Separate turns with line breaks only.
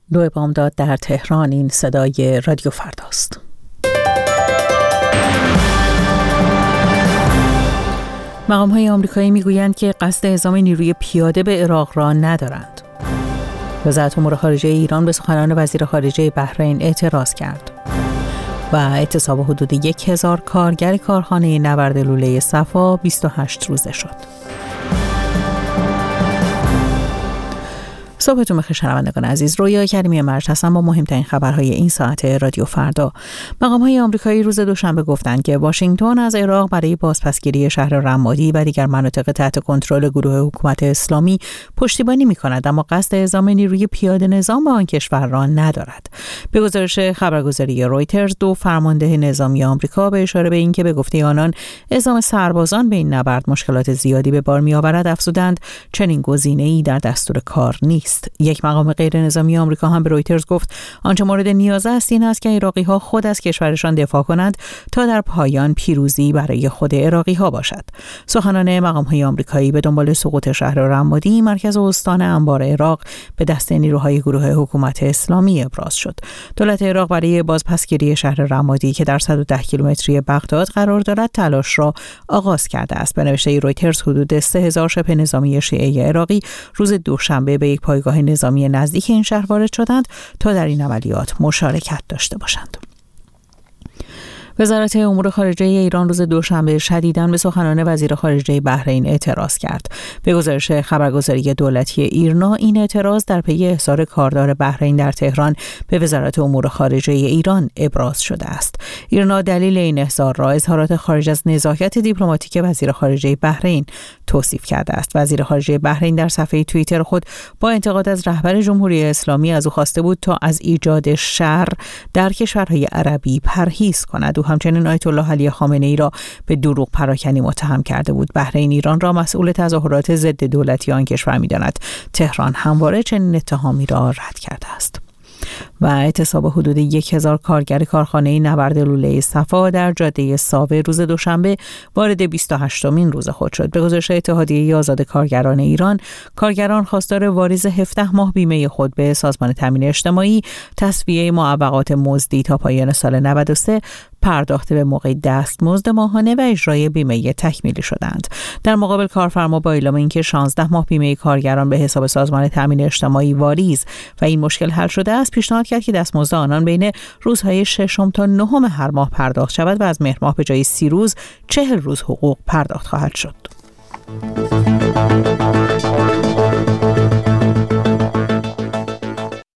دو بامداد در تهران. این صدای رادیو فرداست. مقام‌های آمریکایی میگویند که قصد اعزام نیروی پیاده به عراق را ندارند. وزارت امور خارجه ایران به سخنان وزیر خارجه بحرین اعتراض کرد. و اعتصاب حدود 1000 کارگر کارخانه نورد لوله صفا 28 روزه شد. صبحتون بخیر شنوندگان عزیز. رویا کریمی مرج هستم با مهمترین خبرهای این ساعت رادیو فردا. مقام‌های آمریکایی روز دوشنبه گفتند که واشنگتن از عراق برای بازپسگیری شهر رمادی و دیگر مناطق تحت کنترل گروه حکومت اسلامی پشتیبانی می‌کند، اما قصد اعزام نیروی پیاده نظام به آن کشور را ندارد. به گزارش خبرگزاری رویترز، دو فرمانده نظامی آمریکا به اشاره به اینکه به گفته آنان اعزام سربازان به این نبرد مشکلات زیادی به بار می‌آورد افزودند چنین گزینه‌ای در دستور کار نیست. یک مقام غیر نظامی آمریکا هم به رویترز گفت آنچه مورد نیاز است این است که عراقی‌ها خود از کشورشان دفاع کنند تا در پایان پیروزی برای خود عراقی‌ها باشد. سخنان مقام‌های آمریکایی به دنبال سقوط شهر رمادی، مرکز استان انبار عراق، به دست نیروهای گروه حکومت اسلامی ابراز شد. دولت عراق برای بازپسگیری شهر رمادی که در 110 کیلومتری بغداد قرار دارد تلاش را آغاز کرده است. به نوشته رویترز حدود 3000 شبه نظامی شیعه عراقی روز دوشنبه به یک پایگاه نظامی نزدیک این شهر وارد شدند تا در این عملیات مشارکت داشته باشند. وزارت امور خارجه ایران روز دوشنبه شدیداً به سخنان وزیر خارجه بحرین اعتراض کرد. به گزارش خبرگزاری دولتی ایرنا، این اعتراض در پی احضار کاردار بحرین در تهران به وزارت امور خارجه ایران ابراز شده است. ایرنا دلیل این احضار را اظهارات خارج از نزاکت دیپلماتیک وزیر خارجه بحرین توصیف کرده است. وزیر خارجه بحرین در صفحه توییتر خود با انتقاد از رهبر جمهوری اسلامی از او خواسته بود تا از ایجاد شر در کشورهای عربی پرهیز کند. همچنین آیت الله علی خامنه ای را به دروغ پراکنی متهم کرده بود. بحرین ایران را مسئول تظاهرات ضد دولتی آن کشور می‌داند. تهران همواره چنین اتهامی را رد کرده است. و اعتصاب حدود 1000 کارگر کارخانه نورد لوله صفا در جاده ساوه روز دوشنبه وارد 28مین روز خود شد. به گزارش اتحادیه آزاد کارگران ایران، کارگران خواستار واریز 17 ماه بیمه خود به سازمان تامین اجتماعی، تسویه معوقات مزدی تا پایان سال 93، پرداخت به موقع دستمزد ماهانه و اجرای بیمه تکمیلی شدند. در مقابل کارفرما با اعلام اینکه 16 ماه بیمه کارگران به حساب سازمان تامین اجتماعی واریز و این مشکل حل شده است، پیشنهاد کرد که دستمزد آنان بین روزهای 6 تا 9 هر ماه پرداخت شود و از مهر ماه به جای 30 روز 40 روز حقوق پرداخت خواهد شد.